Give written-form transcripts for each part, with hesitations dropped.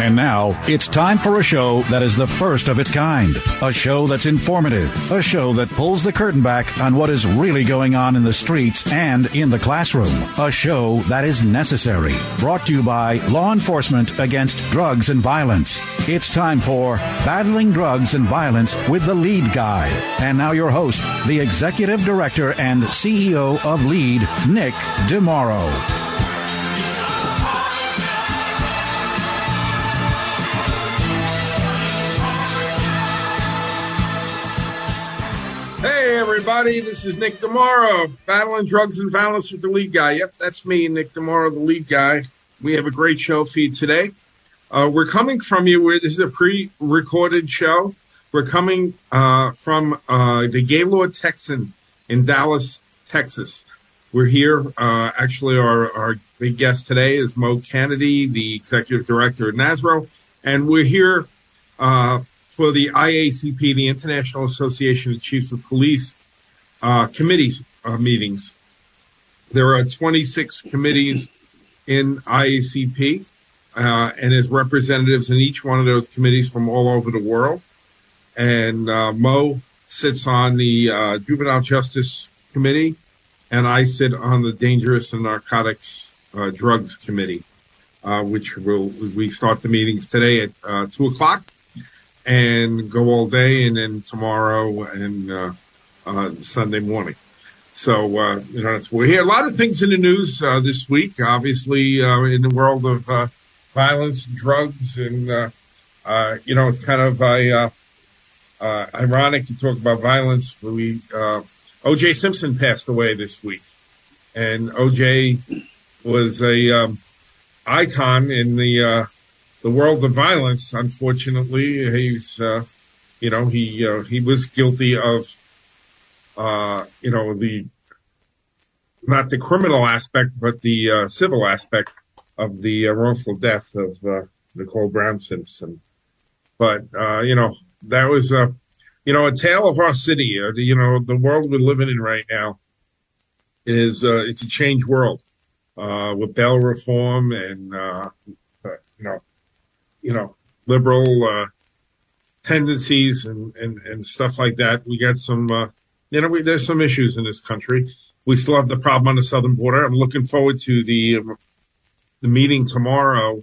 And now, it's time for a show that is the first of its kind. A show that's informative. A show that pulls the curtain back on what is really going on in the streets and in the classroom. A show that is necessary. Brought to you by Law Enforcement Against Drugs and Violence. It's time for Battling Drugs and Violence with the Lead Guy. And now your host, the Executive Director and CEO of LEAD, Nick DeMauro. Hey, everybody, this is Nick DeMauro, Battling Drugs and Violence with the Lead Guy. Yep, that's me, Nick DeMauro, the Lead Guy. We have a great show for you today. We're coming from you. This is a pre-recorded show. We're coming from the Gaylord Texan in Dallas, Texas. We're here. Actually, our big guest today is Mo Kennedy, the Executive Director at NASRO. And we're here for the IACP, the International Association of Chiefs of Police committees meetings. There are 26 committees in IACP, and there's representatives in each one of those committees from all over the world. And Mo sits on the Juvenile Justice Committee, and I sit on the Dangerous and Narcotics Drugs Committee, which we start the meetings today at 2 o'clock. And go all day, and then tomorrow and Sunday morning. So, we're here. A lot of things in the news this week, obviously, in the world of violence, drugs, and, it's kind of ironic to talk about violence. O.J. Simpson passed away this week, and O.J. was a icon in the world of violence. Unfortunately, he's, he was guilty of, not the criminal aspect, but the civil aspect of the wrongful death of Nicole Brown Simpson. But, that was, a tale of our city. The world we're living in right now is, it's a changed world, with bail reform and, liberal tendencies and stuff like that. We got some, there's some issues in this country. We still have the problem on the southern border. I'm looking forward to the meeting tomorrow.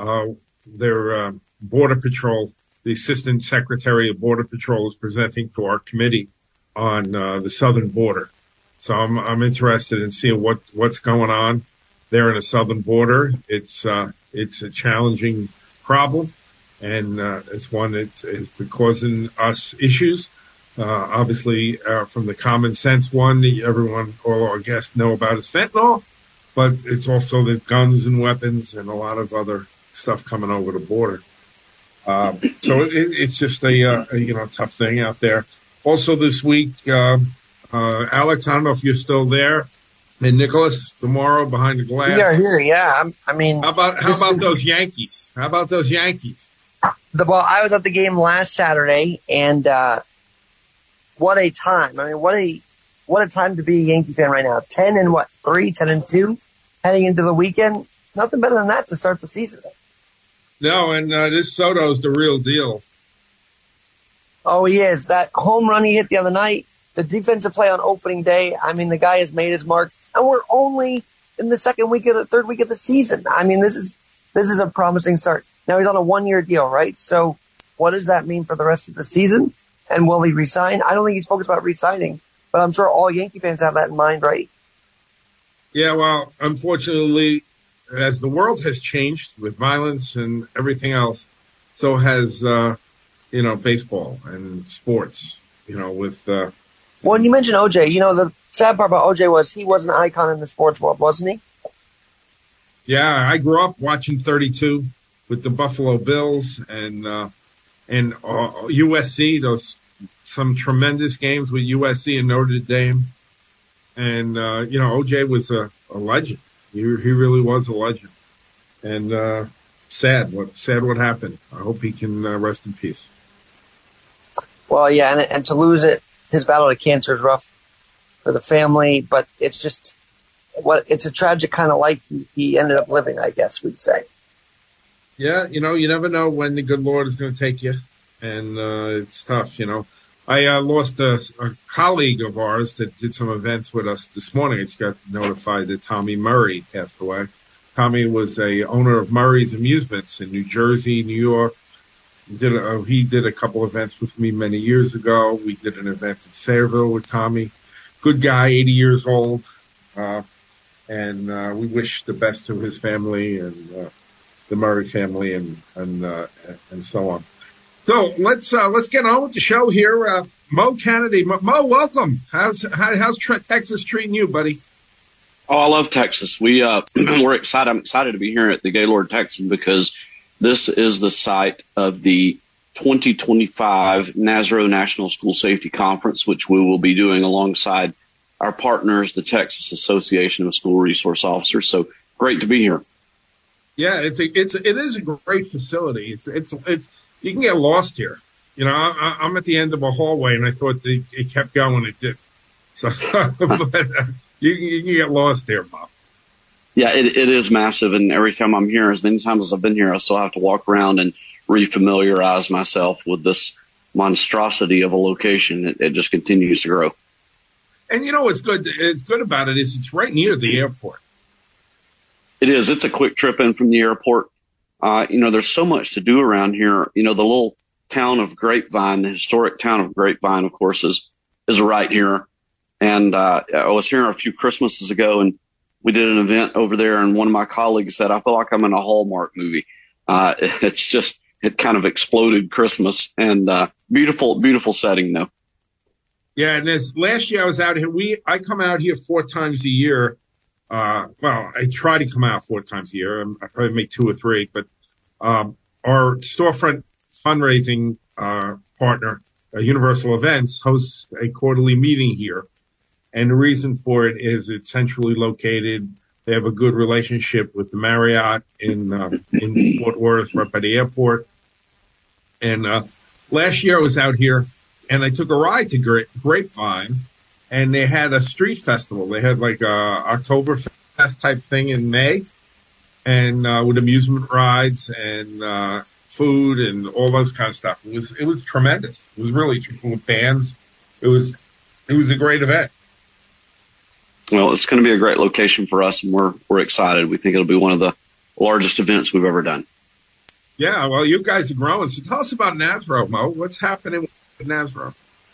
Their Border Patrol, the Assistant Secretary of Border Patrol, is presenting to our committee on the southern border. So I'm interested in seeing what's going on there in the southern border. It's a challenging problem, and it's one that is causing us issues. Obviously, from the common sense one, all our guests know about is fentanyl, but it's also the guns and weapons and a lot of other stuff coming over the border. So it's just a tough thing out there. Also this week, Alex, I don't know if you're still there. And Nicholas DeMauro behind the glass. We are here, yeah. How about those Yankees? How about those Yankees? Well, I was at the game last Saturday, and what a time! What a time to be a Yankee fan right now. 10-2, heading into the weekend. Nothing better than that to start the season. No, and this Soto's the real deal. Oh, he is. That home run he hit the other night. The defensive play on opening day. The guy has made his mark. And we're only in the third week of the season. This is a promising start. Now he's on a 1-year deal, right? So what does that mean for the rest of the season? And will he resign? I don't think he's focused about resigning, but I'm sure all Yankee fans have that in mind, right? Yeah, well, unfortunately, as the world has changed with violence and everything else, so has, baseball and sports, Well, and you mentioned OJ. The sad part about OJ was he was an icon in the sports world, wasn't he? Yeah, I grew up watching 32 with the Buffalo Bills and USC. Some tremendous games with USC and Notre Dame. And OJ was a legend. He really was a legend. And sad what happened. I hope he can rest in peace. Well, yeah, and to lose it. His battle to cancer is rough for the family, but it's just it's a tragic kind of life he ended up living, I guess we'd say. Yeah, you never know when the good Lord is going to take you, and it's tough. I lost a colleague of ours that did some events with us this morning. I just got notified that Tommy Murray passed away. Tommy was a owner of Murray's Amusements in New Jersey, New York. He did a couple events with me many years ago. We did an event in Sayreville with Tommy. Good guy, 80 years old, and we wish the best to his family and the Murray family and so on. So let's get on with the show here. Mo Kennedy, Mo, welcome. How's Texas treating you, buddy? Oh, I love Texas. We're excited. I'm excited to be here at the Gaylord Texan because this is the site of the 2025 NASRO National School Safety Conference, which we will be doing alongside our partners, the Texas Association of School Resource Officers. So great to be here. Yeah, it is a great facility. It's you can get lost here. I'm at the end of a hallway, and I thought it kept going. It did. So, but you can get lost here, Bob. Yeah, it is massive, and every time I'm here, as many times as I've been here, I still have to walk around and refamiliarize myself with this monstrosity of a location. It just continues to grow. And what's good? It's good about it is it's right near the airport. It is. It's a quick trip in from the airport. There's so much to do around here. The little town of Grapevine, the historic town of Grapevine, of course, is right here. And I was here a few Christmases ago, and we did an event over there, and one of my colleagues said, I feel like I'm in a Hallmark movie. It kind of exploded Christmas, and beautiful, beautiful setting, though. Yeah, and last year I was out here. I come out here 4 times a year. I try to come out 4 times a year. I probably make 2 or 3, but our storefront fundraising partner, Universal Events, hosts a quarterly meeting here. And the reason for it is it's centrally located. They have a good relationship with the Marriott in Fort Worth, right by the airport. And last year I was out here, and I took a ride to Grapevine, and they had a street festival. They had like a Oktoberfest type thing in May, and with amusement rides and food and all those kind of stuff. It was tremendous. It was really with bands. It was a great event. Well, it's going to be a great location for us, and we're excited. We think it'll be one of the largest events we've ever done. Yeah, well, you guys are growing. So tell us about NASRO, Mo. What's happening with NASRO?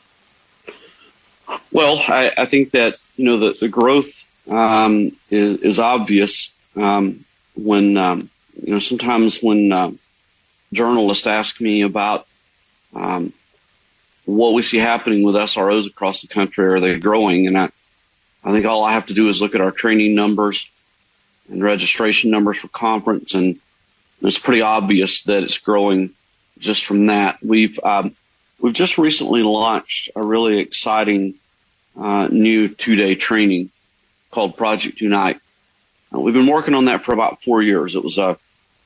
Well, I think that the growth is obvious when sometimes when journalists ask me about what we see happening with SROs across the country. Are they growing? And I think all I have to do is look at our training numbers and registration numbers for conference, and it's pretty obvious that it's growing just from that. We've just recently launched a really exciting new 2-day training called Project Unite. We've been working on that for about 4 years. It was a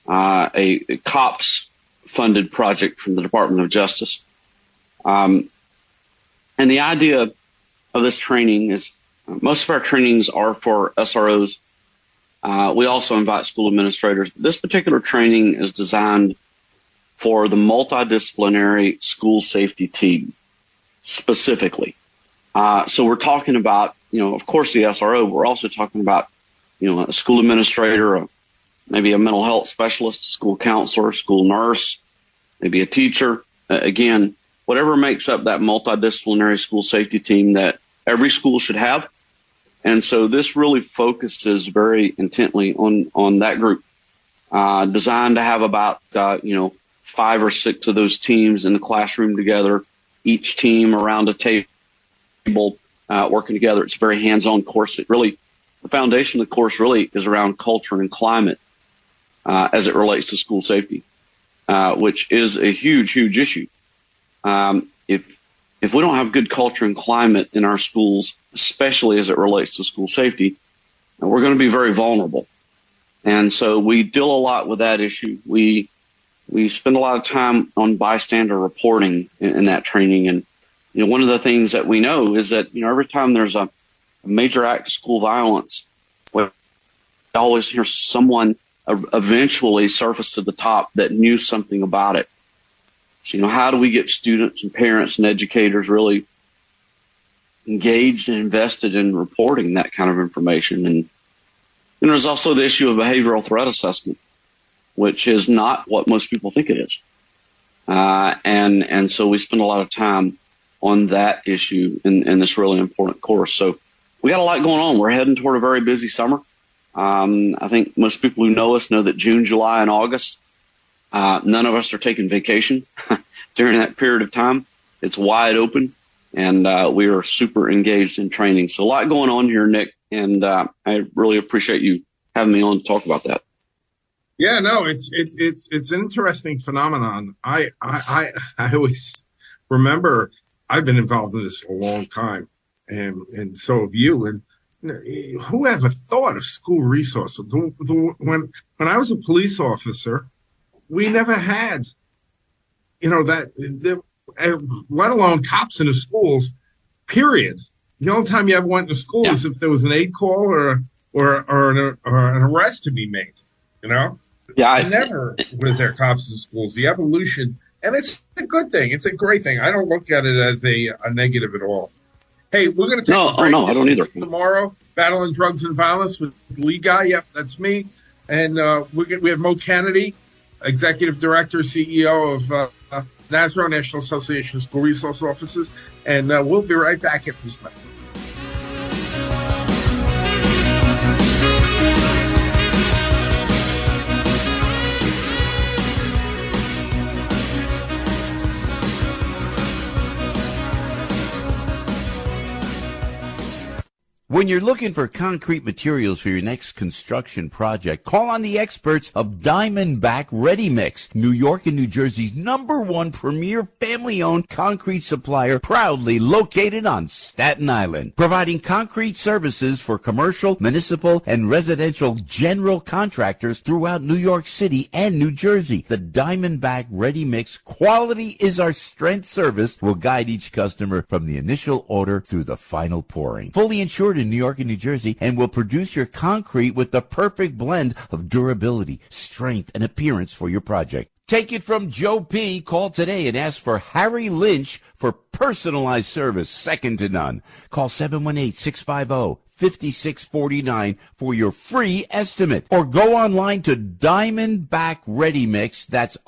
COPS funded project from the Department of Justice. And the idea of this training is most of our trainings are for SROs. We also invite school administrators. This particular training is designed for the multidisciplinary school safety team specifically. So we're talking about, of course, the SRO. We're also talking about, a school administrator, maybe a mental health specialist, a school counselor, school nurse, maybe a teacher. Again, whatever makes up that multidisciplinary school safety team that every school should have. And so this really focuses very intently on that group, designed to have about, 5 or 6 of those teams in the classroom together, each team around a table, working together. It's a very hands-on course. The foundation of the course really is around culture and climate, as it relates to school safety, which is a huge, huge issue. If we don't have good culture and climate in our schools, especially as it relates to school safety, we're going to be very vulnerable. And so we deal a lot with that issue. We spend a lot of time on bystander reporting in that training. And, one of the things that we know is that, every time there's a major act of school violence, we always hear someone eventually surfaced to the top that knew something about it. So, how do we get students and parents and educators really engaged and invested in reporting that kind of information? And there's also the issue of behavioral threat assessment, which is not what most people think it is. And so we spend a lot of time on that issue in this really important course. So we got a lot going on. We're heading toward a very busy summer. I think most people who know us know that June, July, and August, none of us are taking vacation during that period of time. It's wide open, and we are super engaged in training. So a lot going on here, Nick, and I really appreciate you having me on to talk about that. Yeah, no, it's an interesting phenomenon. I always remember I've been involved in this for a long time, and so have you. And who ever thought of school resources? When I was a police officer, we never had, let alone cops in the schools. Period. The only time you ever went to school is if there was an aid call or an arrest to be made. Yeah, never was there cops in schools. The evolution, and it's a good thing. It's a great thing. I don't look at it as a negative at all. Hey, we're going to take a break. No, I don't either. Tomorrow, Battling Drugs and Violence with the lead guy. Yep, that's me. And we have Mo Kennedy, Executive Director, CEO of NASRO, National Association of School Resource Officers. And we'll be right back after this message. When you're looking for concrete materials for your next construction project, call on the experts of Diamondback Ready Mix, New York and New Jersey's #1 premier family-owned concrete supplier, proudly located on Staten Island, providing concrete services for commercial, municipal, and residential general contractors throughout New York City and New Jersey. The Diamondback Ready Mix quality is our strength service will guide each customer from the initial order through the final pouring. Fully insured in New York and New Jersey, and will produce your concrete with the perfect blend of durability, strength, and appearance for your project. Take it from Joe P. Call today and ask for Harry Lynch for personalized service second to none. Call 718-650-5649 for your free estimate, or go online to Diamondback Ready Mix. That's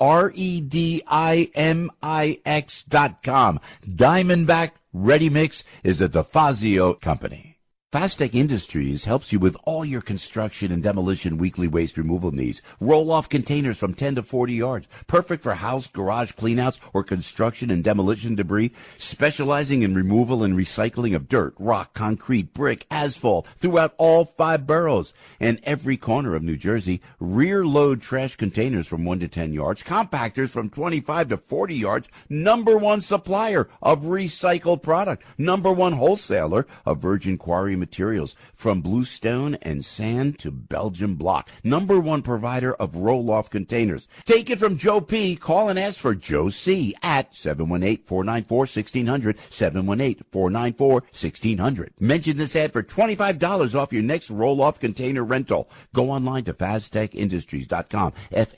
REDIMIX.com. Diamondback Ready Mix is a DeFazio company. Fastech Industries helps you with all your construction and demolition weekly waste removal needs. Roll-off containers from 10 to 40 yards. Perfect for house, garage cleanouts, or construction and demolition debris. Specializing in removal and recycling of dirt, rock, concrete, brick, asphalt throughout all 5 boroughs and every corner of New Jersey. Rear-load trash containers from 1 to 10 yards. Compactors from 25 to 40 yards. #1 supplier of recycled product. #1 wholesaler of virgin quarry materials from bluestone and sand to Belgian block. #1 provider of roll-off containers. Take it from Joe P. Call and ask for Joe C. at 718-494-1600, 718-494-1600. Mention this ad for $25 off your next roll-off container rental. Go online to FazTechIndustries.com,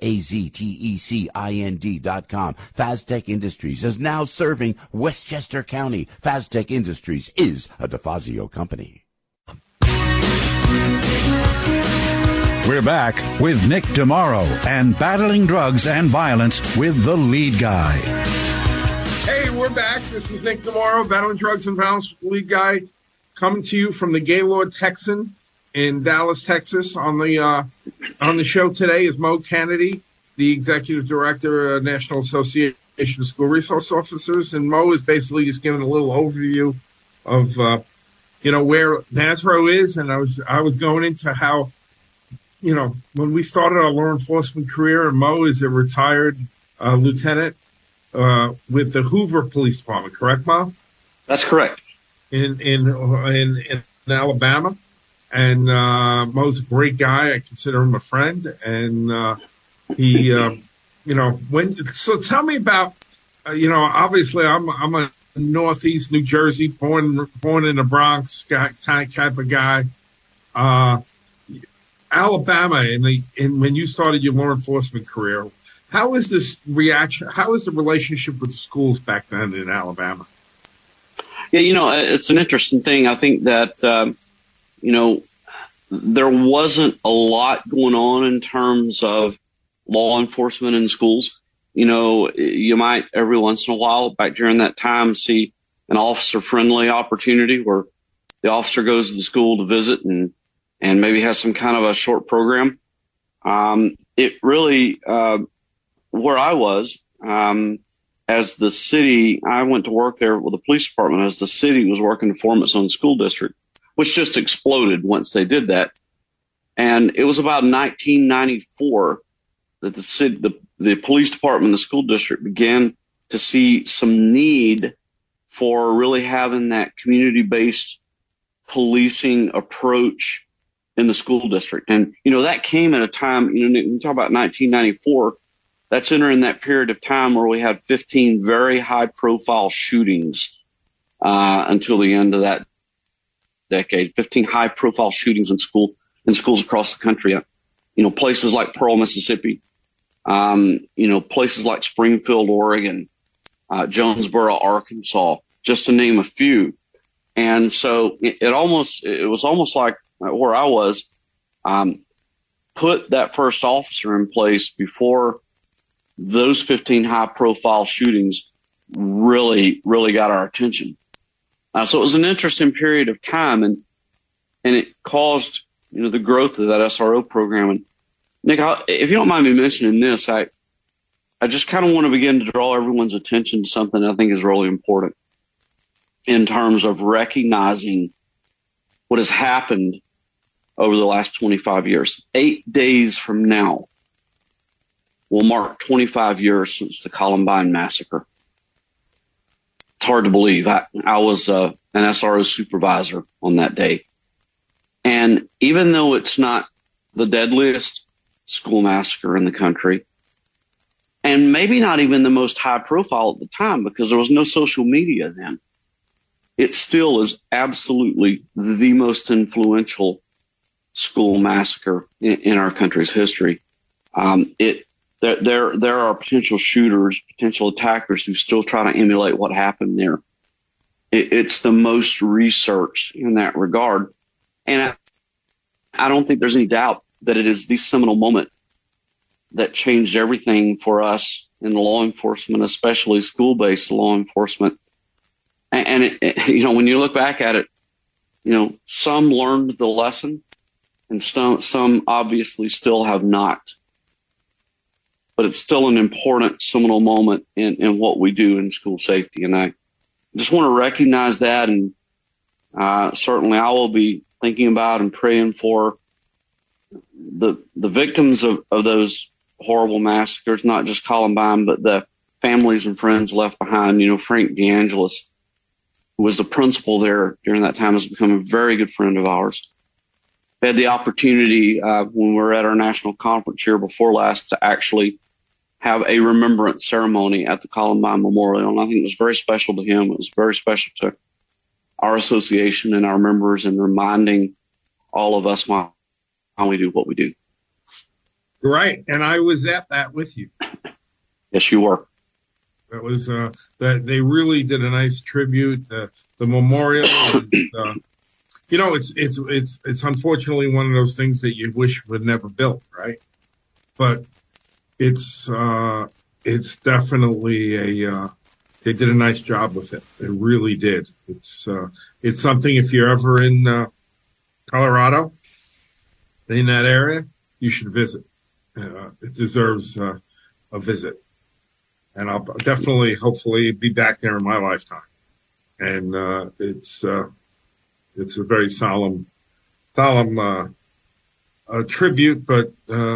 FazTechInd.com. Faztech Industries is now serving Westchester County. Faztech Industries is a DeFazio company. We're back with Nick DeMauro and Battling Drugs and Violence with the lead guy. Hey, we're back. This is Nick DeMauro, Battling Drugs and Violence with the lead guy, coming to you from the Gaylord Texan in Dallas, Texas. On the show today is Mo Kennedy, the Executive Director of National Association of School Resource Officers. And Mo is basically just giving a little overview of where NASRO is, and I was going into how, when we started our law enforcement career, and Mo is a retired lieutenant with the Hoover Police Department, correct, Mo? That's correct. In Alabama, and Mo's a great guy. I consider him a friend, and he, So tell me about, obviously I'm a Northeast New Jersey, born in the Bronx type of guy. Alabama and when you started your law enforcement career, how is this reaction? How is the relationship with the schools back then in Alabama? Yeah, it's an interesting thing. I think that, there wasn't a lot going on in terms of law enforcement in schools. You might every once in a while back during that time see an officer-friendly opportunity where the officer goes to the school to visit and maybe has some kind of a short program. It really, where I was, as the city, I went to work there with the police department as the city was working to form its own school district, which just exploded once they did that. And it was about 1994 that the police department, the school district began to see some need for really having that community-based policing approach in the school district. And, that came at a time, when you talk about 1994, that's entering that period of time where we had 15 very high-profile shootings until the end of that decade. 15 high-profile shootings in schools across the country. Places like Pearl, Mississippi. Places like Springfield, Oregon, Jonesboro, Arkansas, just to name a few. And so it was almost like where I was, put that first officer in place before those 15 high profile shootings really, really got our attention. So it was an interesting period of time and it caused, the growth of that SRO program. And Nick, if you don't mind me mentioning this, I just kind of want to begin to draw everyone's attention to something I think is really important in terms of recognizing what has happened over the last 25 years. 8 days from now will mark 25 years since the Columbine massacre. It's hard to believe. I was an SRO supervisor on that day. And even though it's not the deadliest school massacre in the country, and maybe not even the most high profile at the time because there was no social media then, it still is absolutely the most influential school massacre in our country's history. There are potential shooters, potential attackers who still try to emulate what happened there. It's the most researched in that regard. And I don't think there's any doubt that it is the seminal moment that changed everything for us in law enforcement, especially school-based law enforcement. And when you look back at it, some learned the lesson and some obviously still have not. But it's still an important seminal moment in what we do in school safety. And I just want to recognize that. And certainly I will be thinking about and praying for the victims of those horrible massacres, not just Columbine, but the families and friends left behind. Frank DeAngelis, who was the principal there during that time, has become a very good friend of ours. I had the opportunity when we were at our national conference here before last to actually have a remembrance ceremony at the Columbine Memorial. And I think it was very special to him. It was very special to our association and our members and reminding all of us why we do what we do. Right. And I was at that with you. Yes, you were. That was, they really did a nice tribute. The memorial, it's unfortunately one of those things that you wish were never built, right? But it's definitely they did a nice job with it. They really did. It's something, if you're ever in Colorado, in that area, you should visit. It deserves a visit. And I'll definitely, hopefully, be back there in my lifetime. And it's a very solemn tribute, but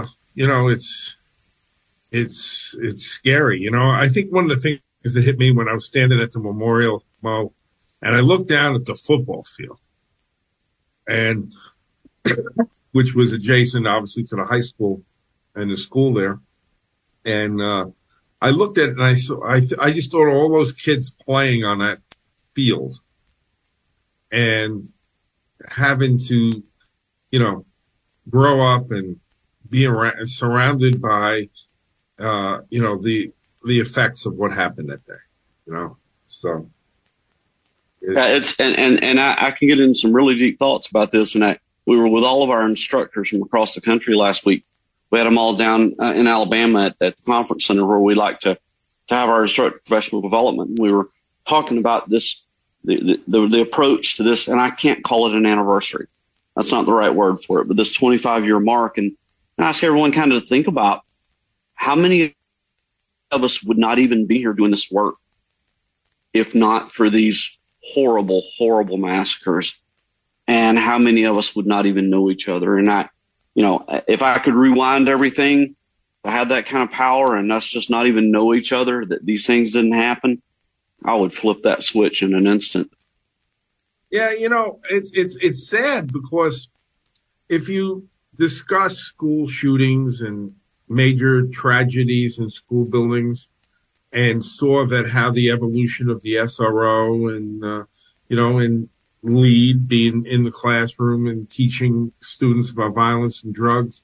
it's scary. I think one of the things that hit me when I was standing at the memorial, Mo, and I looked down at the football field, and which was adjacent, obviously, to the high school and the school there, and I looked at it and I just thought of all those kids playing on that field and having to, grow up and be surrounded by, the effects of what happened that day, so. It's and I can get into some really deep thoughts about this. And we were with all of our instructors from across the country last week. We had them all down in Alabama at the conference center where we like to have our instructor professional development. We were talking about this, the approach to this, and I can't call it an anniversary. That's not the right word for it, but this 25-year mark. And I ask everyone kind of to think about how many of us would not even be here doing this work if not for these horrible, horrible massacres, and how many of us would not even know each other. And if I could rewind everything, I had that kind of power and us just not even know each other, that these things didn't happen, I would flip that switch in an instant. Yeah, it's sad because if you discuss school shootings and major tragedies in school buildings, and saw that how the evolution of the SRO and LEAD being in the classroom and teaching students about violence and drugs,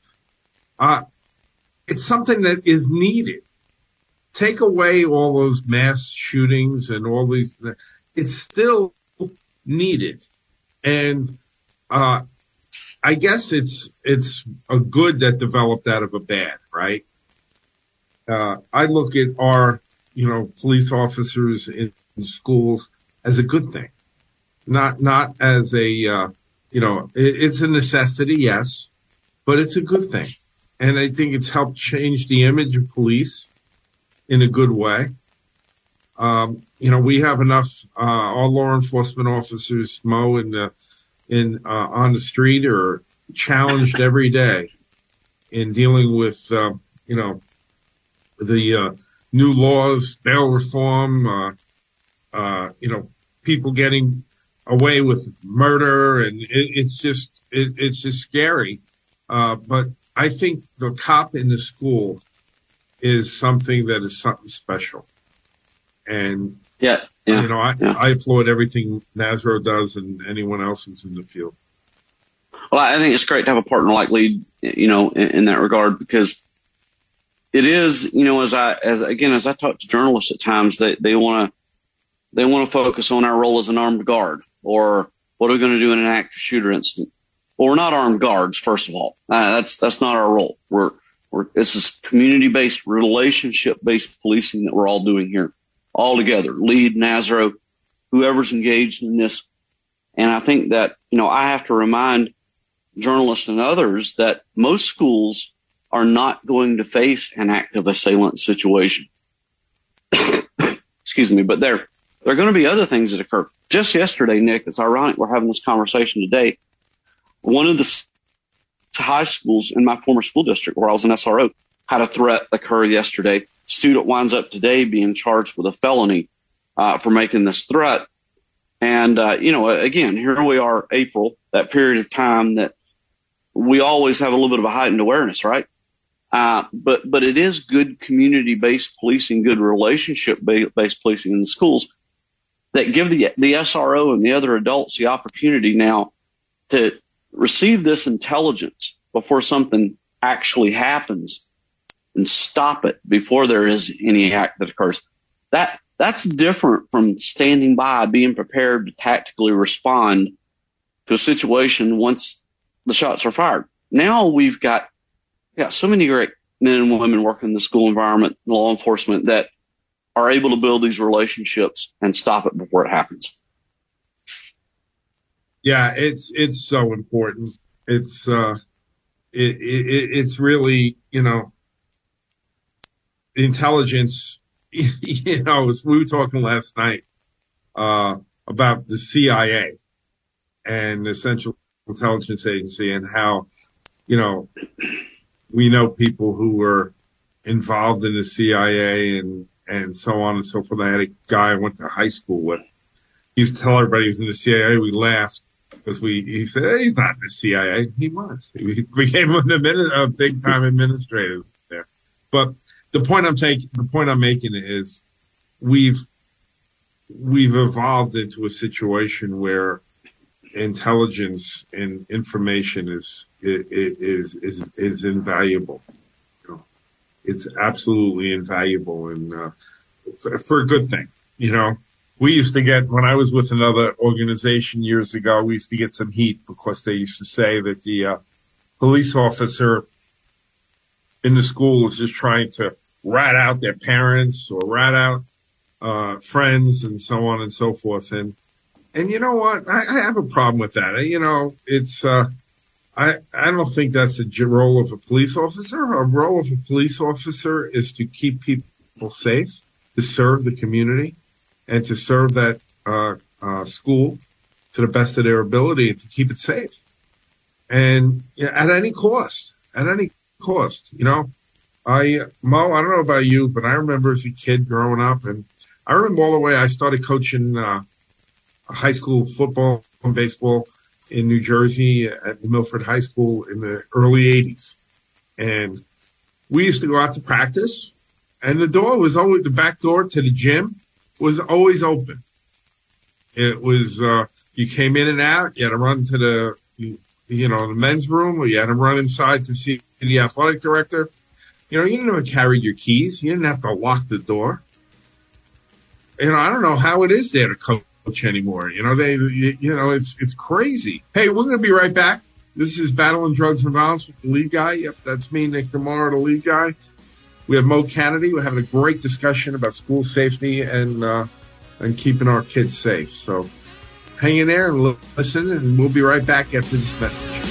it's something that is needed. Take away all those mass shootings and all these, it's still needed. And I guess it's a good that developed out of a bad, right? I look at our police officers in schools as a good thing, not as a, it's a necessity, yes, but it's a good thing. And I think it's helped change the image of police in a good way. We have enough, our law enforcement officers, Mo, on the street are challenged every day in dealing with, the new laws, bail reform, people getting away with murder, and it's just scary. But I think the cop in the school is something that is something special. And I applaud everything Nazro does and anyone else who's in the field. Well, I think it's great to have a partner like LEAD, in that regard, because it is, as I talk to journalists at times, they want to focus on our role as an armed guard, or what are we going to do in an active shooter incident? Well, we're not armed guards, first of all. That's not our role. This is community-based, relationship-based policing that we're all doing here, all together. LEAD, Nazro, whoever's engaged in this. And I think that, I have to remind journalists and others that most schools are not going to face an active assailant situation. Excuse me, but there are going to be other things that occur. Just yesterday, Nick, it's ironic we're having this conversation today. One of the high schools in my former school district where I was an SRO had a threat occur yesterday. Student winds up today being charged with a felony for making this threat. And, again, here we are, April, that period of time that we always have a little bit of a heightened awareness, right? But it is good community-based policing, good relationship-based policing in the schools that give the SRO and the other adults the opportunity now to receive this intelligence before something actually happens and stop it before there is any act that occurs. That's different from standing by, being prepared to tactically respond to a situation once the shots are fired. Now we've got so many great men and women working in the school environment, law enforcement, that are able to build these relationships and stop it before it happens. Yeah, it's so important. It's really, intelligence. We were talking last night about the CIA and the Central Intelligence Agency, and how, we know people who were involved in the CIA and so on and so forth. I had a guy I went to high school with. He used to tell everybody he was in the CIA. We laughed because he said, hey, he's not in the CIA. He was. He became a big time administrator there. But the point I'm making is we've evolved into a situation where intelligence and information is invaluable. You know, it's absolutely invaluable, and for a good thing. You know, we used to get, when I was with another organization years ago, we used to get some heat because they used to say that the police officer in the school is just trying to rat out their parents or rat out friends and so on and so forth. And you know what? I have a problem with that. You know, it's I don't think that's the role of a police officer. A role of a police officer is to keep people safe, to serve the community, and to serve that school to the best of their ability and to keep it safe. And at any cost, you know. Mo, I don't know about you, but I remember as a kid growing up, and I remember all the way I started coaching high school football and baseball in New Jersey at Milford High School in the early 80s. And we used to go out to practice, and the back door to the gym was always open. It was, you came in and out, you had to run to the men's room, or you had to run inside to see the athletic director. You know, you didn't have to carry your keys. You didn't have to lock the door. You know, I don't know how it is there to coach anymore. You know, it's crazy. Hey, we're going to be right back. This is Battling Drugs and Violence with the lead guy. Yep, that's me, Nick DeMauro, the lead guy. We have Mo Kennedy. We're having a great discussion about school safety and keeping our kids safe. So hang in there and listen, and we'll be right back after this message.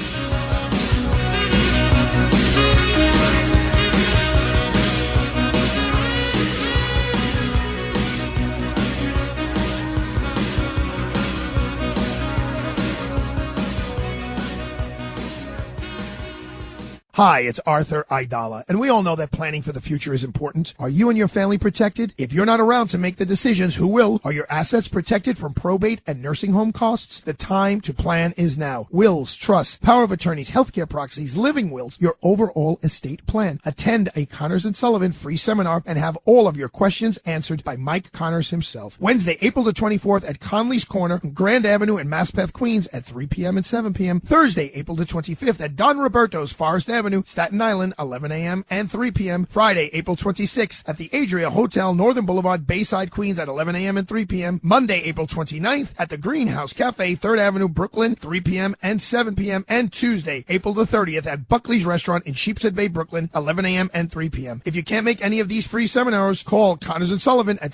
Hi, it's Arthur Aidala, and we all know that planning for the future is important. Are you and your family protected? If you're not around to make the decisions, who will? Are your assets protected from probate and nursing home costs? The time to plan is now. Wills, trusts, power of attorneys, healthcare proxies, living wills, your overall estate plan. Attend a Connors & Sullivan free seminar and have all of your questions answered by Mike Connors himself. Wednesday, April the 24th at Conley's Corner, Grand Avenue in Maspeth, Queens at 3 p.m. and 7 p.m. Thursday, April the 25th at Don Roberto's, Forest Avenue, Staten Island, 11 a.m. and 3 p.m. Friday, April 26th at the Adria Hotel, Northern Boulevard, Bayside, Queens at 11 a.m. and 3 p.m. Monday, April 29th at the Greenhouse Cafe, 3rd Avenue, Brooklyn, 3 p.m. and 7 p.m. And Tuesday, April the 30th at Buckley's Restaurant in Sheepshead Bay, Brooklyn, 11 a.m. and 3 p.m. If you can't make any of these free seminars, call Connors & Sullivan at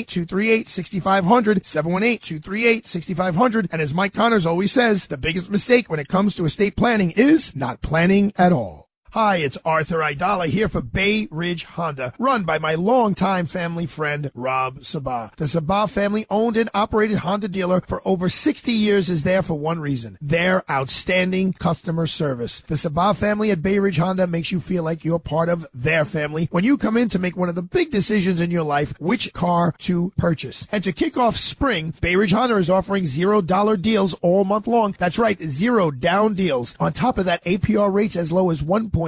718-238-6500, 718-238-6500. And as Mike Connors always says, the biggest mistake when it comes to estate planning is not planning at all. Hi, it's Arthur Aidala here for Bay Ridge Honda, run by my longtime family friend, Rob Sabah. The Sabah family owned and operated Honda dealer for over 60 years is there for one reason: their outstanding customer service. The Sabah family at Bay Ridge Honda makes you feel like you're part of their family when you come in to make one of the big decisions in your life, which car to purchase. And to kick off spring, Bay Ridge Honda is offering $0 deals all month long. That's right, $0 down deals. On top of that, APR rates as low as 1.9%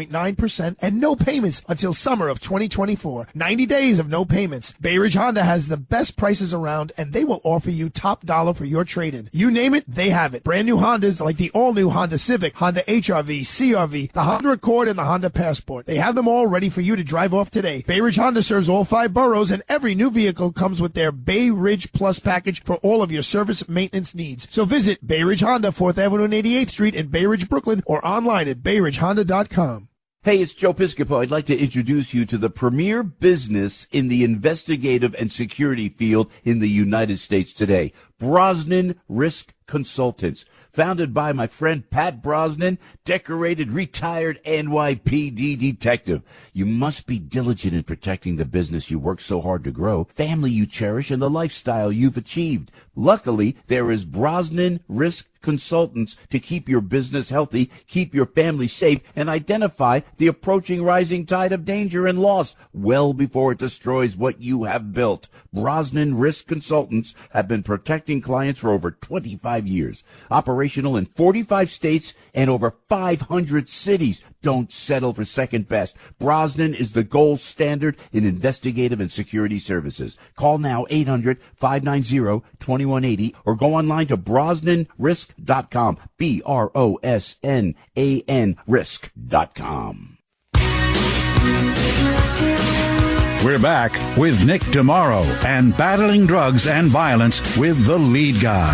and no payments until summer of 2024. 90 days of no payments. Bay Ridge Honda has the best prices around, and they will offer you top dollar for your trade-in. You name it, they have it. Brand new Hondas like the all-new Honda Civic, Honda HR-V, CR-V, the Honda Accord, and the Honda Passport. They have them all ready for you to drive off today. Bay Ridge Honda serves all 5 boroughs, and every new vehicle comes with their Bay Ridge Plus package for all of your service maintenance needs. So visit Bay Ridge Honda, 4th Avenue and 88th Street in Bay Ridge, Brooklyn, or online at BayRidgeHonda.com. Hey, it's Joe Piscopo. I'd like to introduce you to the premier business in the investigative and security field in the United States today, Brosnan Risk Consultants. Founded by my friend Pat Brosnan, decorated retired NYPD detective. You must be diligent in protecting the business you work so hard to grow, family you cherish, and the lifestyle you've achieved. Luckily, there is Brosnan Risk Consultants to keep your business healthy, keep your family safe, and identify the approaching rising tide of danger and loss well before it destroys what you have built. Brosnan Risk Consultants have been protecting clients for over 25 years. Operational in 45 states and over 500 cities. Don't settle for second best. Brosnan is the gold standard in investigative and security services. Call now 800-590-2180 or go online to brosnanrisk.com. brosnan.risk.com. BROSNAN risk.com. We're back with Nick DeMauro and battling drugs and violence with the lead guy.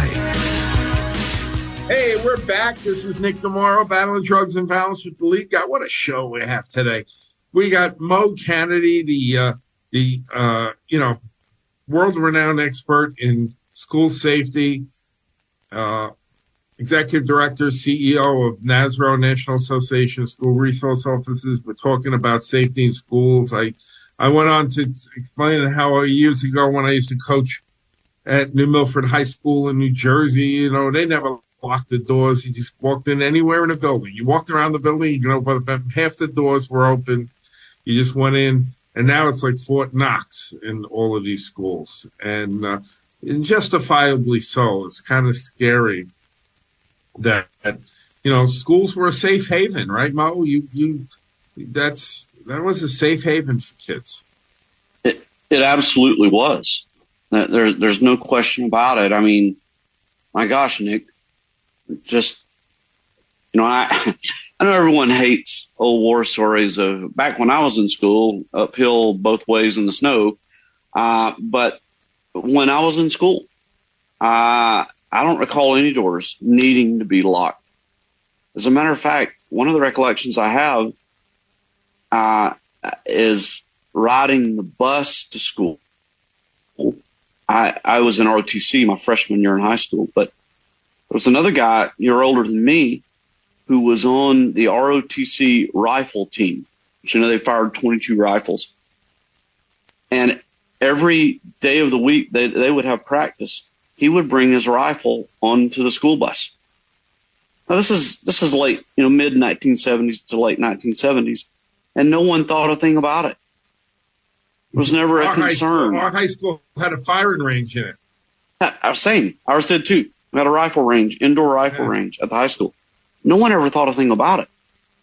Hey, we're back. This is Nick DeMauro, battling drugs and violence with the lead guy. What a show we have today. We got Mo Kennedy, the world-renowned expert in school safety, executive director, CEO of NASRO, National Association of School Resource Officers. We're talking about safety in schools. I went on to explain how years ago when I used to coach at New Milford High School in New Jersey, they never locked the doors. You just walked in anywhere in the building. You walked around the building, about half the doors were open. You just went in, and now it's like Fort Knox in all of these schools, and justifiably so. It's kind of scary that schools were a safe haven, right, Mo? That was a safe haven for kids. It absolutely was. There's no question about it. I mean, my gosh, Nick, just I know everyone hates old war stories of back when I was in school, uphill both ways in the snow. But when I was in school, I don't recall any doors needing to be locked. As a matter of fact, one of the recollections I have is riding the bus to school. I was in ROTC my freshman year in high school, but there was another guy a year older than me who was on the ROTC rifle team, which they fired 22 rifles. And every day of the week they would have practice. He would bring his rifle onto the school bus. Now this is late, mid 1970s to late 1970s, and no one thought a thing about it. It was never a concern. Our high school had a firing range in it. Same. Ours did too. We had a rifle range, indoor rifle range at the high school. No one ever thought a thing about it.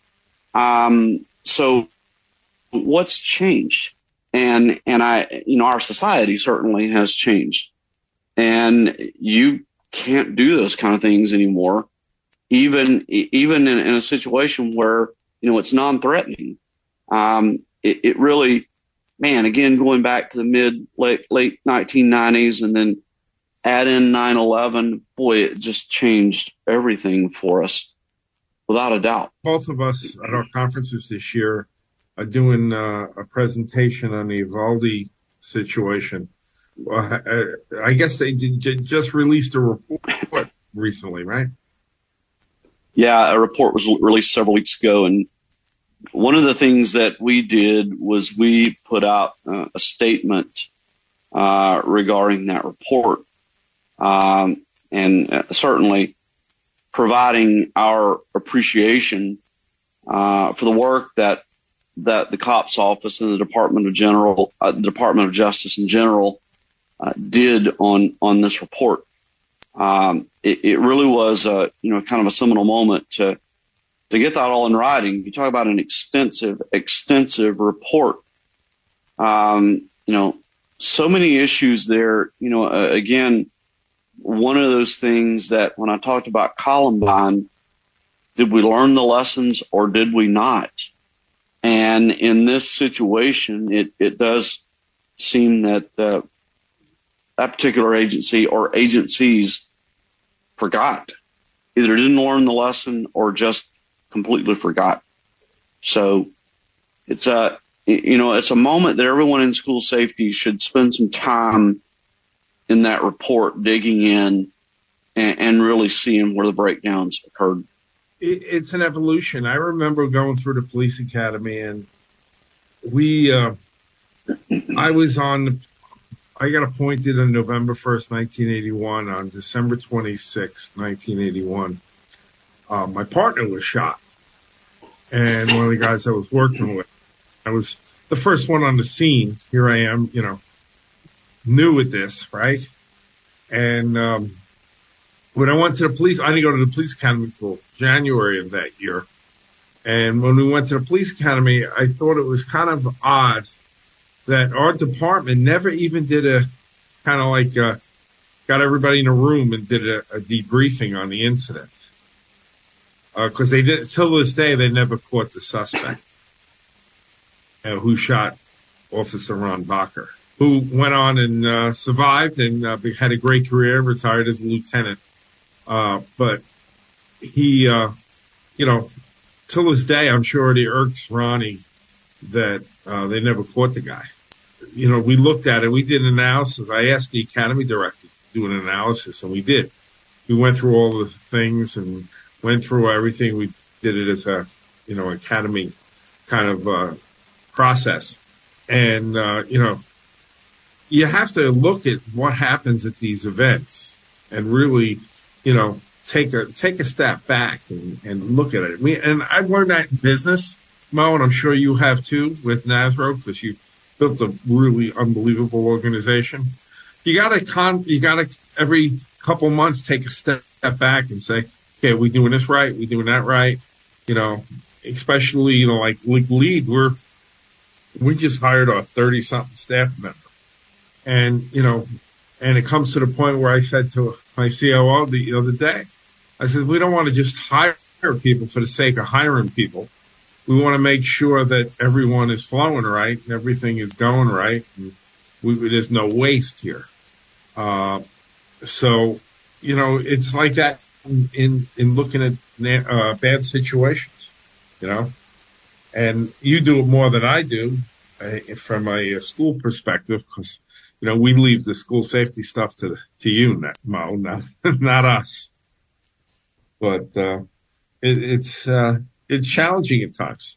So what's changed? And our society certainly has changed. And you can't do those kind of things anymore, even in a situation where, it's non-threatening. It really, man, again, going back to the late 1990s and then add in 9/11, boy, it just changed everything for us. Without a doubt. Both of us at our conferences this year are doing a presentation on the Uvalde situation. I guess they just released a report recently, right? Yeah, a report was released several weeks ago, and one of the things that we did was we put out a statement regarding that report, and certainly providing our appreciation for the work that the COPS office and the Department of Justice in general did on this report. It really was kind of a seminal moment to get that all in writing. You talk about an extensive report. So many issues there. Again, one of those things that when I talked about Columbine, did we learn the lessons or did we not? And in this situation, it does seem that that particular agency or agencies forgot, either didn't learn the lesson or just completely forgot. So it's a moment that everyone in school safety should spend some time in that report, digging in and really seeing where the breakdowns occurred. It's an evolution. I remember going through the police academy, and I got appointed on November 1st, 1981. On December 26th, 1981, my partner was shot. And one of the guys I was working with, I was the first one on the scene. Here I am, new at this, right? And when I went to the police, I didn't go to the police academy until January of that year. And when we went to the police academy, I thought it was kind of odd that our department never even did a kind of like got everybody in a room and did a debriefing on the incident. Because they did, till this day, they never caught the suspect who shot Officer Ron Bacher, who went on and survived and had a great career, retired as a lieutenant. But he, till this day, I'm sure it irks Ronnie that they never caught the guy. We looked at it. We did an analysis. I asked the academy director to do an analysis, and we did. We went through all the things and went through everything. We did it as a, academy kind of process. And, you have to look at what happens at these events and really, take a step back and look at it. And I've learned that in business, Mo, and I'm sure you have too with NASRO, because you built a really unbelievable organization. You gotta every couple months take a step back and say, okay, are we doing this right? Are we doing that right? Especially, like lead, we just hired a 30-something staff member. And, and it comes to the point where I said to my COO the other day, I said, we don't want to just hire people for the sake of hiring people. We want to make sure that everyone is flowing right and everything is going right. And there's no waste here. So, it's like that in looking at bad situations, and you do it more than I do from a school perspective, because, we leave the school safety stuff to you, Mo, not us. But it's challenging at times.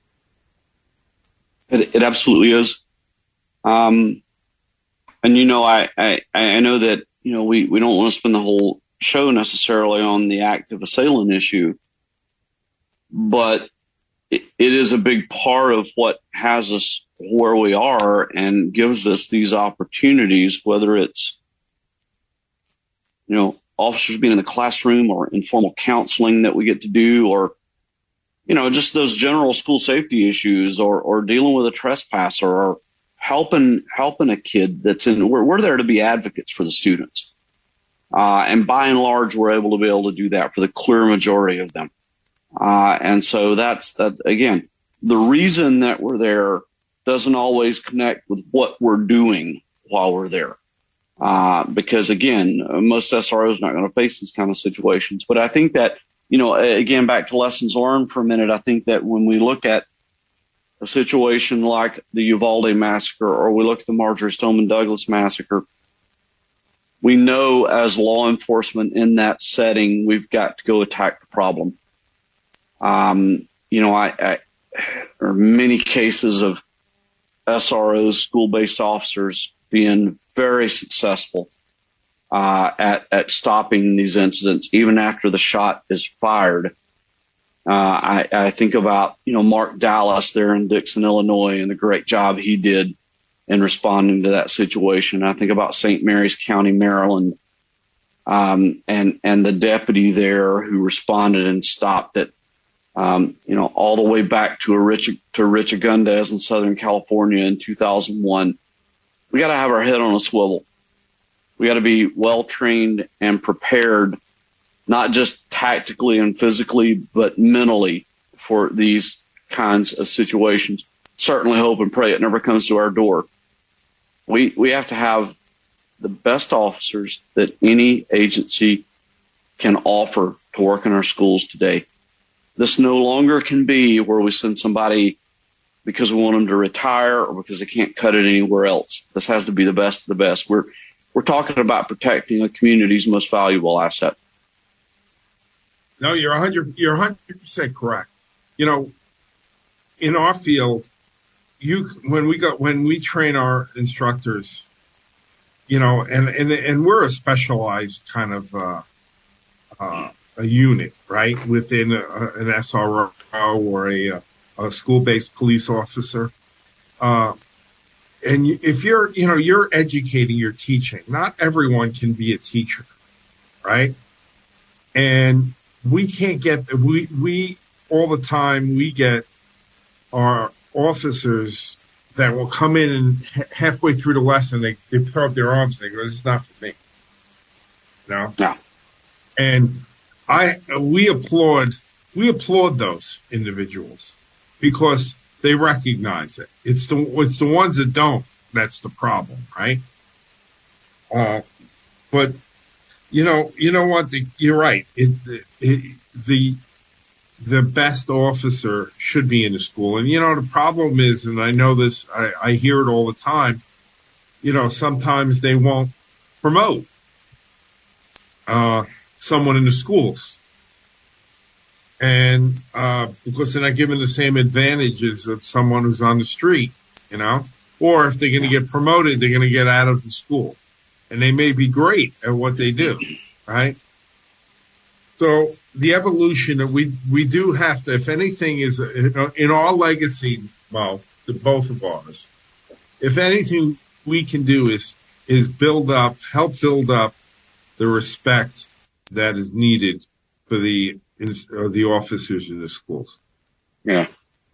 It absolutely is. And, I know that, we don't want to spend the whole show necessarily on the active assailant issue, but it is a big part of what has us where we are and gives us these opportunities, whether it's, officers being in the classroom or informal counseling that we get to do, or, just those general school safety issues, or dealing with a trespasser, or helping a kid that's we're there to be advocates for the students. And by and large, we're able to do that for the clear majority of them. And so that's again, the reason that we're there doesn't always connect with what we're doing while we're there. Because again, most SROs are not going to face these kind of situations. But I think that, again, back to lessons learned for a minute, I think that when we look at a situation like the Uvalde massacre, or we look at the Marjory Stoneman Douglas massacre, we know as law enforcement in that setting, we've got to go attack the problem. There are many cases of SROs, school-based officers, being very successful at stopping these incidents, even after the shot is fired. I think about, Mark Dallas there in Dixon, Illinois, and the great job he did in responding to that situation. I think about St. Mary's County, Maryland, and the deputy there who responded and stopped it. All the way back to Richagundez in Southern California in 2001. We got to have our head on a swivel. We got to be well trained and prepared, not just tactically and physically, but mentally for these kinds of situations. Certainly hope and pray it never comes to our door. We have to have the best officers that any agency can offer to work in our schools today. This no longer can be where we send somebody because we want them to retire or because they can't cut it anywhere else. This has to be the best of the best. We're talking about protecting a community's most valuable asset. No, you're 100% correct. In our field, when we train our instructors, and we're a specialized kind of a unit, right, within an SRO or a school-based police officer. And if you're educating, you're teaching. Not everyone can be a teacher, right? And we can't we all the time we get our officers that will come in and halfway through the lesson, they throw up their arms and they go, "This is not for me." No. No. And we applaud those individuals because they recognize it. It's the ones that don't that's the problem, right? But you know what? You're right. The best officer should be in the school, and the problem is, and I know this, I hear it all the time. Sometimes they won't promote someone in the schools, and because they're not given the same advantages of someone who's on the street, or if they're going to get promoted, they're going to get out of the school, and they may be great at what they do, right? So the evolution that we do have to, if anything, is in our legacy, Mo, the both of ours. If anything we can do is help build up the respect that is needed for the officers in the schools. Yeah,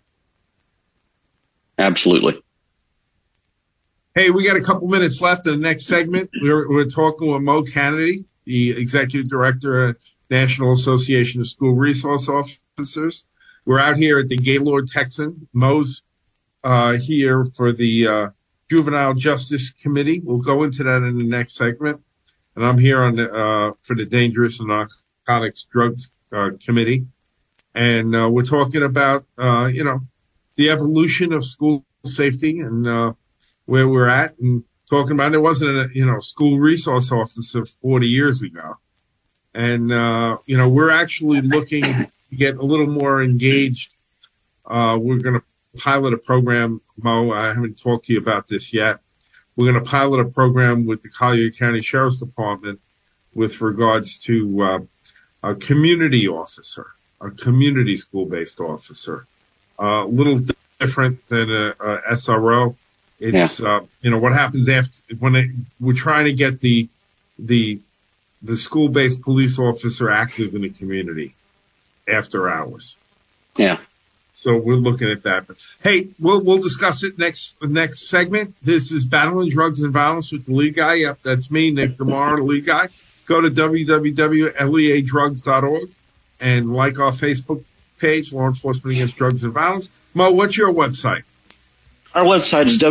absolutely. Hey, we got a couple minutes left in the next segment. We're talking with Mo Canady, the executive director of National Association of School Resource Officers. We're out here at the Gaylord Texan. Mo's here for the Juvenile Justice Committee. We'll go into that in the next segment. And I'm here for the Dangerous and Narcotics Drugs Committee. And we're talking about, the evolution of school safety and where we're at, and talking about there wasn't a school resource officer 40 years ago. And, we're actually looking to get a little more engaged. We're going to pilot a program, Mo. I haven't talked to you about this yet. We're going to pilot a program with the Collier County Sheriff's Department with regards to a community officer, a community school-based officer. A little different than a SRO. It's, what happens when we're trying to get the school-based police officer active in the community after hours. Yeah. So we're looking at that. But hey, we'll discuss it next segment. This is Battling Drugs and Violence with the lead guy. Yep, that's me, Nick DeMar, the lead guy. Go to www.leadrugs.org and like our Facebook page, Law Enforcement Against Drugs and Violence. Mo, what's your website? Our website is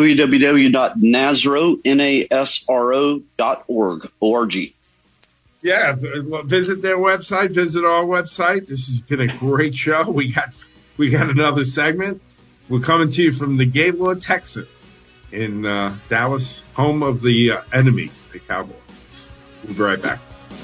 www.nasro.org. Yeah, visit their website, visit our website. This has been a great show. We got another segment. We're coming to you from the Gaylord Texan in Dallas, home of the enemy, the Cowboys. We'll be right back.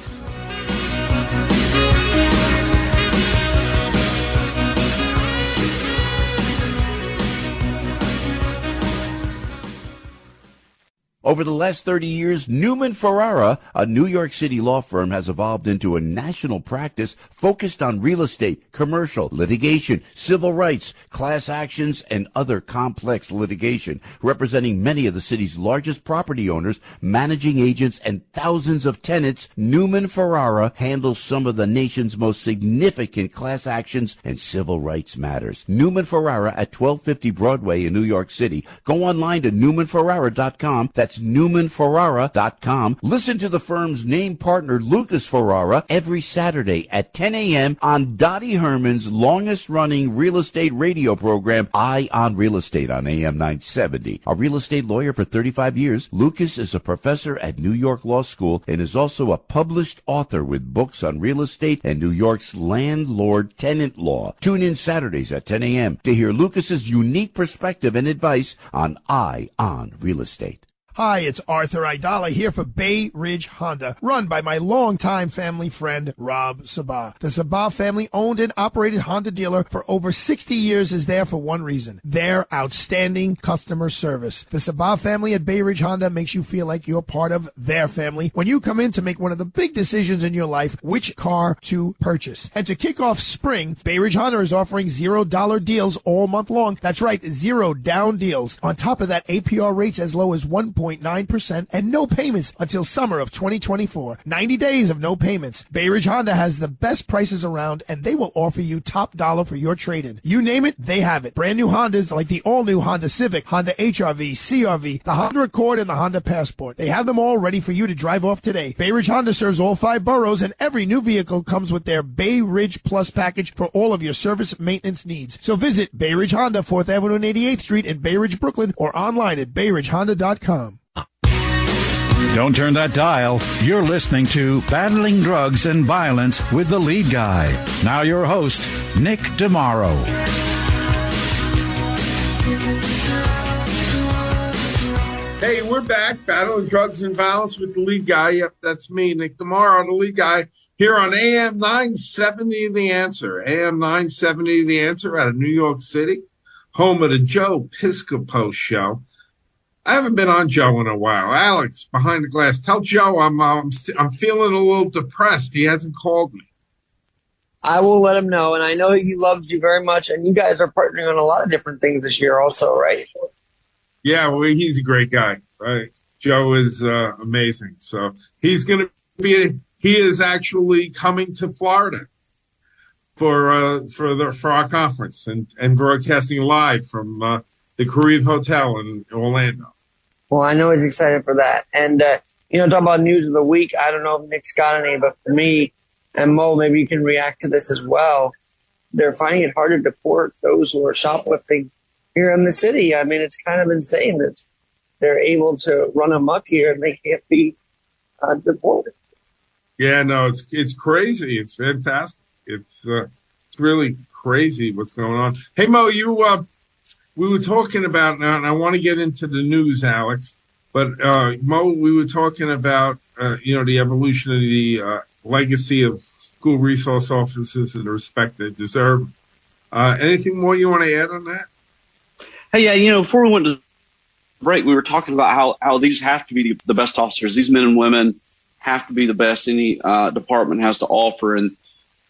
Over the last 30 years, Newman Ferrara, a New York City law firm, has evolved into a national practice focused on real estate, commercial, litigation, civil rights, class actions, and other complex litigation, representing many of the city's largest property owners, managing agents, and thousands of tenants. Newman Ferrara handles some of the nation's most significant class actions and civil rights matters. Newman Ferrara at 1250 Broadway in New York City. Go online to newmanferrara.com. That's newmanferrara.com. Listen to the firm's name partner, Lucas Ferrara, every Saturday at 10 a.m. on Dottie Herman's longest-running real estate radio program, Eye on Real Estate, on AM 970. A real estate lawyer for 35 years, Lucas is a professor at New York Law School and is also a published author with books on real estate and New York's landlord-tenant law. Tune in Saturdays at 10 a.m. to hear Lucas's unique perspective and advice on Eye on Real Estate. Hi, it's Arthur Aidala here for Bay Ridge Honda, run by my longtime family friend, Rob Sabah. The Sabah family owned and operated Honda dealer for over 60 years is there for one reason: their outstanding customer service. The Sabah family at Bay Ridge Honda makes you feel like you're part of their family when you come in to make one of the big decisions in your life, which car to purchase. And to kick off spring, Bay Ridge Honda is offering $0 deals all month long. That's right, $0 down deals. On top of that, APR rates as low as 1.9%. 0.9% and no payments until summer of 2024. 90 days of no payments. Bay Ridge Honda has the best prices around, and they will offer you top dollar for your trade-in. You name it, they have it. Brand new Hondas like the all-new Honda Civic, Honda HR-V, CR-V, the Honda Accord, and the Honda Passport. They have them all ready for you to drive off today. Bay Ridge Honda serves all 5 boroughs, and every new vehicle comes with their Bay Ridge Plus package for all of your service maintenance needs. So visit Bay Ridge Honda, 4th Avenue and 88th Street in Bay Ridge, Brooklyn, or online at BayRidgeHonda.com. Don't turn that dial. You're listening to Battling Drugs and Violence with the Lead Guy. Now your host, Nick DeMauro. Hey, we're back. Battling Drugs and Violence with the Lead Guy. Yep, that's me, Nick DeMauro, the Lead Guy, here on AM 970 The Answer. AM 970 The Answer out of New York City, home of the Joe Piscopo Show. I haven't been on Joe in a while. Alex, behind the glass, tell Joe I'm feeling a little depressed. He hasn't called me. I will let him know, and I know he loves you very much, and you guys are partnering on a lot of different things this year also, right? Yeah, well, he's a great guy, right? Joe is amazing. So he's going to he is actually coming to Florida for our conference and broadcasting live from the Korean Hotel in Orlando. Well, I know he's excited for that. And, talking about news of the week, I don't know if Nick's got any, but for me and Mo, maybe you can react to this as well. They're finding it hard to deport those who are shoplifting here in the city. I mean, it's kind of insane that they're able to run amok here and they can't be deported. Yeah, no, it's crazy. It's fantastic. It's really crazy what's going on. Hey, Mo, we were talking about now, and I want to get into the news, Alex. But Mo, we were talking about the evolution of the legacy of school resource officers and the respect they deserve. Anything more you want to add on that? Hey, yeah, before we went to break, we were talking about how these have to be the best officers. These men and women have to be the best any department has to offer, and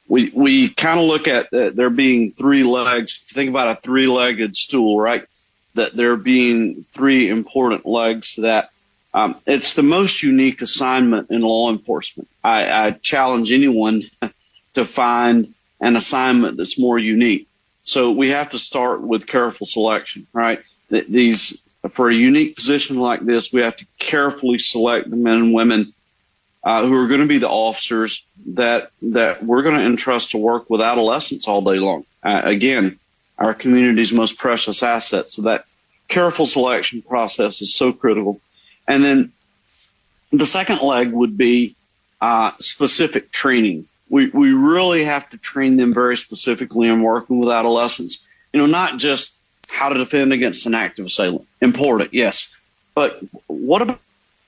we kind of look at there being 3 legs. If you think about a 3-legged stool, right? That there being 3 important legs to that. It's the most unique assignment in law enforcement. I challenge anyone to find an assignment that's more unique. So we have to start with careful selection, right? For a unique position like this, we have to carefully select the men and women who are going to be the officers that we're going to entrust to work with adolescents all day long. Again, our community's most precious asset. So that careful selection process is so critical. And then the second leg would be specific training. We really have to train them very specifically in working with adolescents. Not just how to defend against an active assailant. Important, yes. But what about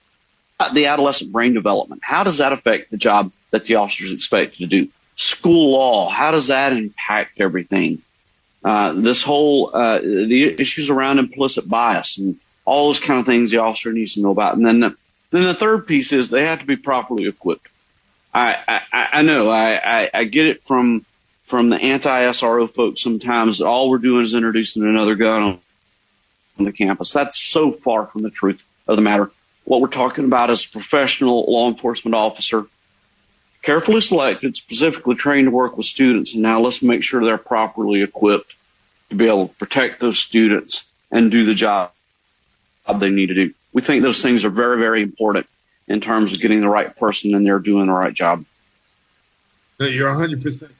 the adolescent brain development? How does that affect the job that the officers expect to do? School law, how does that impact everything? This whole the issues around implicit bias and all those kind of things the officer needs to know about. And then the third piece is they have to be properly equipped. I know I get it from the anti-SRO folks sometimes that all we're doing is introducing another gun on the campus. That's so far from the truth of the matter. What we're talking about is a professional law enforcement officer, carefully selected, specifically trained to work with students. And now let's make sure they're properly equipped to be able to protect those students and do the job they need to do. We think those things are very, very important in terms of getting the right person in there doing the right job. No, you're 100%.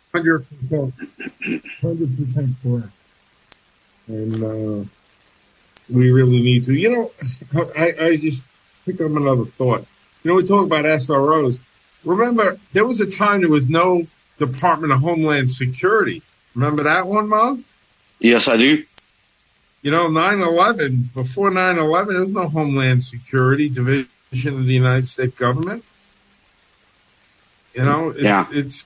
100% correct. And we really need to. I just picked up another thought. We talk about SROs. Remember, there was a time there was no Department of Homeland Security. Remember that one, Mo? Yes, I do. 9/11, before 9/11, there was no Homeland Security Division of the United States government. It's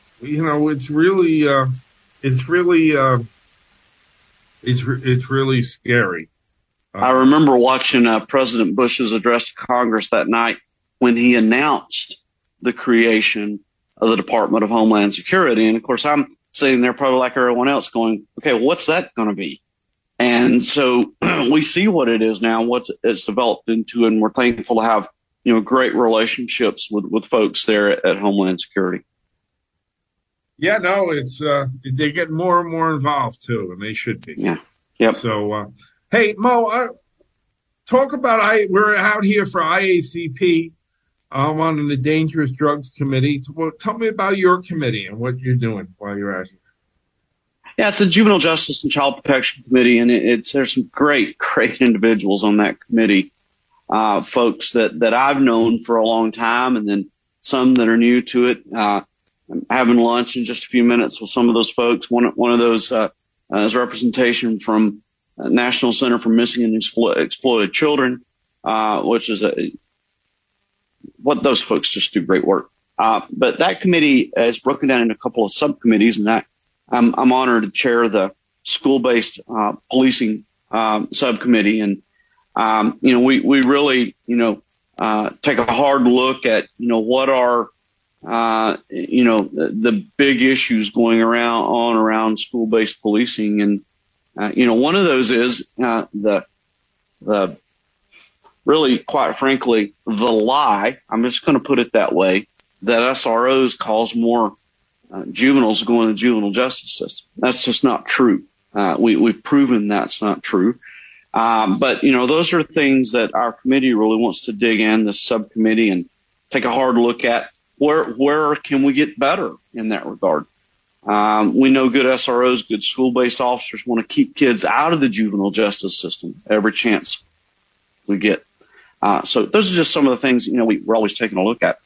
really scary. I remember watching President Bush's address to Congress that night when he announced the creation of the Department of Homeland Security. And of course, I'm sitting there probably like everyone else going, okay, what's that going to be? And so we see what it is now, what it's developed into, and we're thankful to have, great relationships with folks there at Homeland Security. Yeah, no, it's they get more and more involved too, and they should be. Yeah. Yep. So, hey, Mo, talk about we're out here for IACP. I'm on the Dangerous Drugs Committee. Well, tell me about your committee and what you're doing while you're out here. Yeah, it's the Juvenile Justice and Child Protection Committee, and there's some great individuals on that committee, folks that I've known for a long time, and then some that are new to it. I'm having lunch in just a few minutes with some of those folks. One of those is representation from National Center for Missing and Exploited Children, which is what those folks just do great work. But that committee is broken down into a couple of subcommittees, and I'm honored to chair the school-based policing subcommittee, and we really take a hard look at what are the big issues going around school-based policing, and one of those is the really, quite frankly, the lie. I'm just going to put it that way, that SROs cause more juveniles going to the juvenile justice system. That's just not true. We've proven that's not true. But those are things that our committee really wants to dig in, this subcommittee, and take a hard look at where can we get better in that regard. We know good SROs, good school-based officers want to keep kids out of the juvenile justice system every chance we get. So those are just some of the things, we're always taking a look at.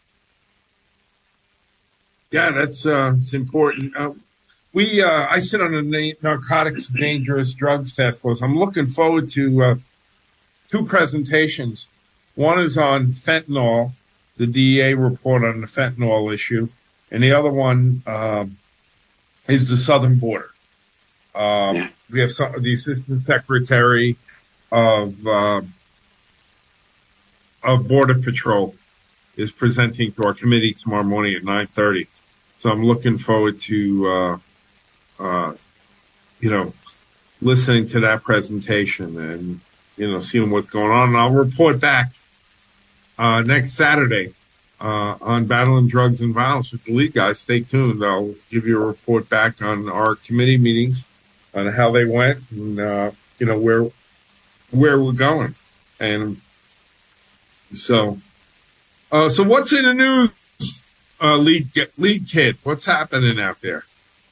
Yeah, that's it's important. I sit on the Narcotics and Dangerous Drugs Task Force. I'm looking forward to two presentations. One is on fentanyl, the DEA report on the fentanyl issue, and the other one is the southern border. We have the Assistant Secretary of Border Patrol is presenting to our committee tomorrow morning at 9:30. So I'm looking forward to, listening to that presentation and, seeing what's going on. And I'll report back next Saturday on battling drugs and violence with the lead guys. Stay tuned. I'll give you a report back on our committee meetings, on how they went, and where we're going. And so what's in the news? Lead kid, what's happening out there?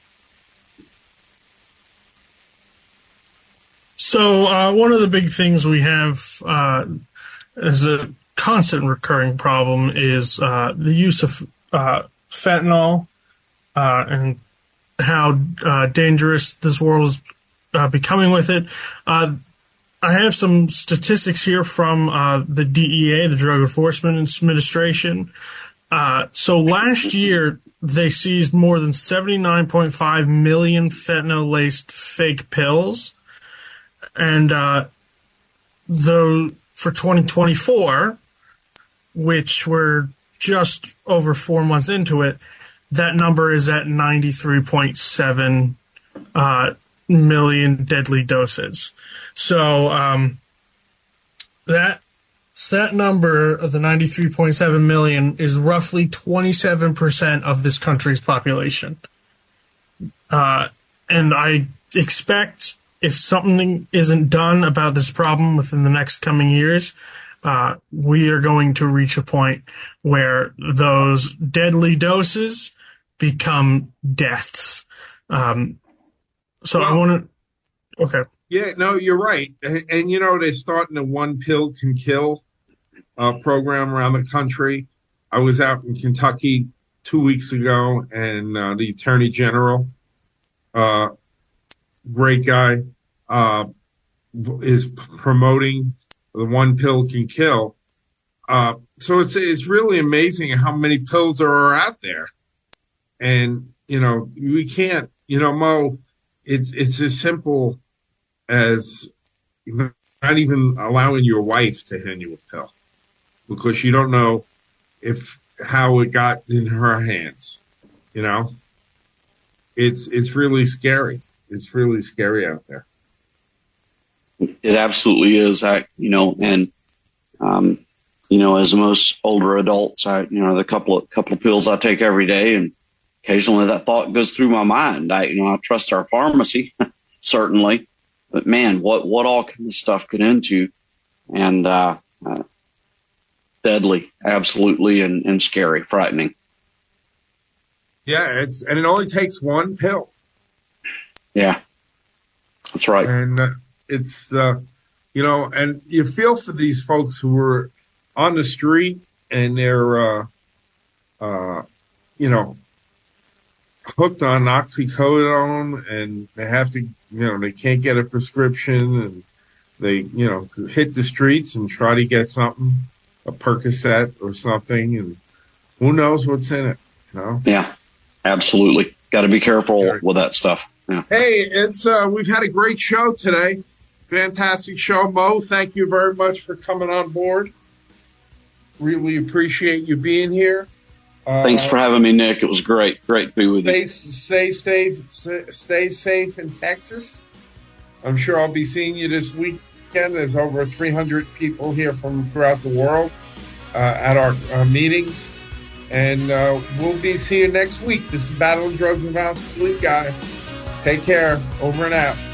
So one of the big things we have as a constant recurring problem is the use of fentanyl and how dangerous this world is becoming with it. I have some statistics here from the DEA, the Drug Enforcement Administration. So last year, they seized more than 79.5 million fentanyl-laced fake pills. And though for 2024, which we're just over 4 months into it, that number is at 93.7 million deadly doses. So that number of the 93.7 million is roughly 27% of this country's population. And I expect if something isn't done about this problem within the next coming years, we are going to reach a point where those deadly doses become deaths. I want to... Okay. Yeah, no, you're right. And they're starting a one pill can kill program around the country. I was out in Kentucky 2 weeks ago, and the Attorney General, great guy, is promoting the one pill can kill. So it's really amazing how many pills are out there. And, we can't, Mo, it's as simple as not even allowing your wife to hand you a pill, because you don't know how it got in her hands. It's really scary. It's really scary out there. It absolutely is. As most older adults, the couple of pills I take every day, and occasionally that thought goes through my mind. I trust our pharmacy, certainly, but man, what all can this stuff get into? And, deadly, absolutely, and scary, frightening. Yeah, and it only takes one pill. Yeah, that's right. And it's, and you feel for these folks who are on the street and they're, hooked on oxycodone, and they have to, they can't get a prescription, and they, hit the streets and try to get something, a Percocet or something, and who knows what's in it, Yeah, absolutely. Got to be careful with that stuff. Yeah. Hey, we've had a great show today. Fantastic show. Mo, thank you very much for coming on board. Really appreciate you being here. Thanks for having me, Nick. It was great. Great to be with you. Stay safe in Texas. I'm sure I'll be seeing you this weekend. There's over 300 people here from throughout the world at our meetings. And we'll be seeing you next week. This is Battling Drugs and Violence with the Lead Guy. Take care. Over and out.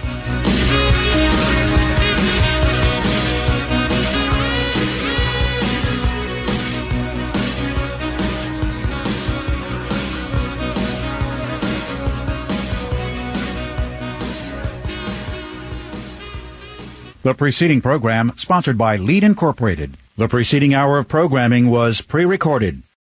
The preceding program sponsored by Lead Incorporated. The preceding hour of programming was pre-recorded.